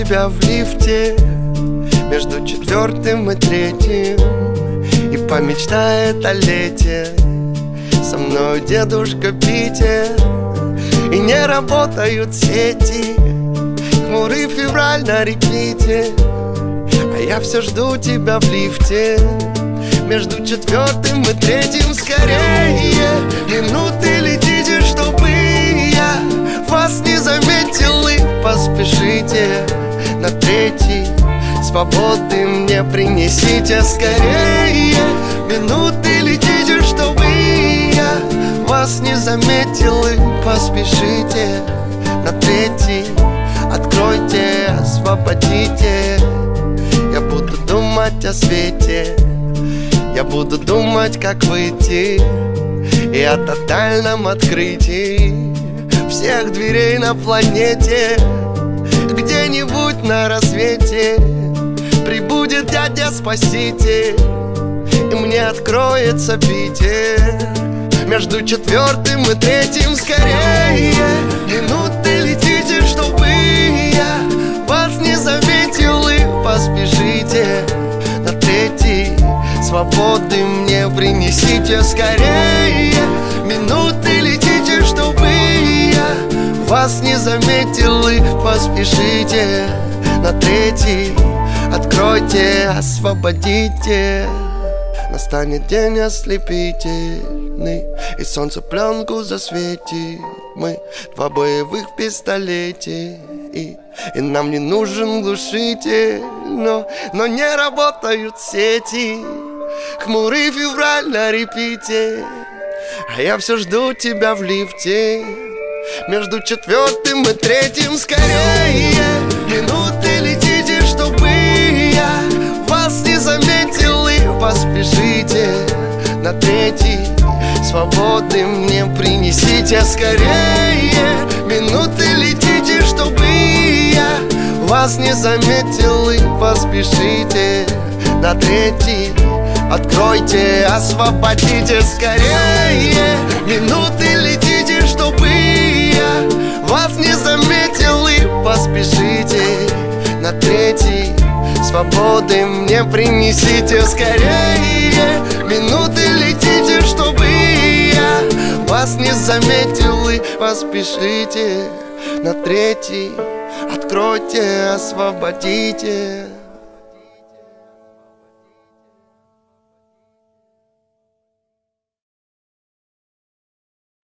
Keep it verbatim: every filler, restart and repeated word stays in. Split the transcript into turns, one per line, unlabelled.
тебя в лифте между четвертым и третьим, и помечтает о лете со мной дедушка Питер. И не работают сети, хмурый февраль на репите, а я все жду тебя в лифте между четвертым и третьим. Скорее, минуты летите, чтобы я вас не заметил, и поспешите на третий. Свободы мне принесите скорее, минуты летите, чтобы я вас не заметил, и поспешите на третий. Откройте, освободите. Я буду думать о свете, я буду думать, как выйти, и о тотальном открытии всех дверей на планете. Где-нибудь на рассвете прибудет дядя-спаситель, и мне откроется Питер между четвертым и третьим. Скорее, минуты летите, чтобы я вас не заметил, и поспешите на третий. Свободы мне принесите скорее, минуты летите, чтобы я вас не заметил, и поспешите на третий. Откройте, освободите. Настанет день ослепительный, и солнце пленку засветит. Мы два боевых в пистолете, и, и нам не нужен глушитель. Но, но не работают сети, хмурый февраль на репите, а я все жду тебя в лифте между четвертым и третьим. Скорее, минуты летите, чтобы я вас не заметил, и поспешите на третий. Свободы мне принесите скорее, минуты летите, чтобы я вас не заметил, и поспешите на третий. Откройте, освободите скорее, минуты летите, чтобы я вас не заметил, и поспешите на третий. Свободы мне принесите скорее, минуты летите, чтобы я вас не заметил, и поспешите на третий. Откройте, освободите.